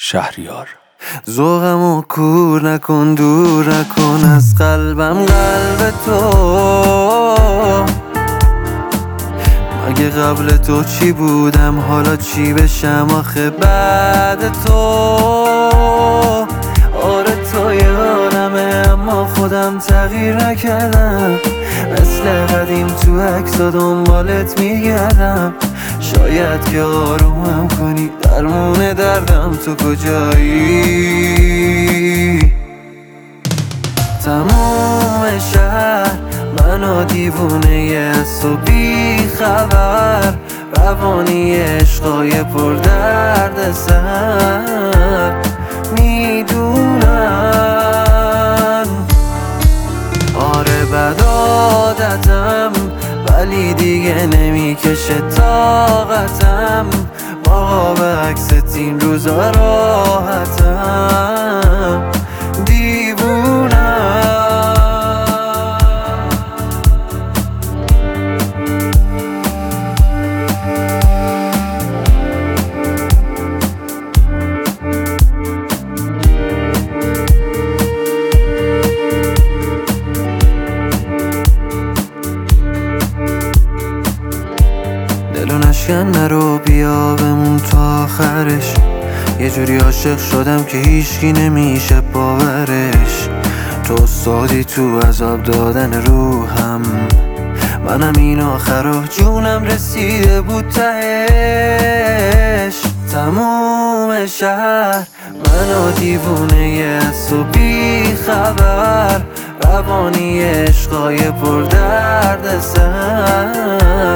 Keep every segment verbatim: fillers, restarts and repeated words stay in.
شهریار. ذوقمو کور نکن، دور نکن از قلبم قلب تو. مگه قبل تو چی بودم، حالا چی بشم آخه بعد تو؟ آره تو یادمه اما خودم تغییر نکردم، مثل قدیم تو عکسا دنبالت میگردم. شاید که آرومم کنی، درمون دردم تو کجایی؟ تموم شهر منو دیوونه از تو بی خبر، روانی عشقای پر درد سر میدونن. آره بد عادتم ولی دیگه نمیکشه طاقتم، با به عکست این روزا راحتم. دیوونم دلو نشکن نرو، بیا بمون تا آخرش. یه جوری عاشق شدم که هیچکی نمیشه باورش. تو استادی تو عذاب دادن روحم، منم این آخرا جونم رسیده بود تهش. تموم شهر منو دیوونه از تو بی خبر، روانی عشقای پر درد سر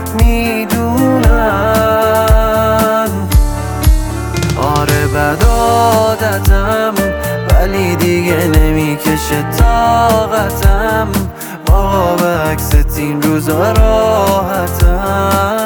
میدونن. آره بد عادتم ولی دیگه نمیکشه طاقتم، با به عکست این روزا راحتم.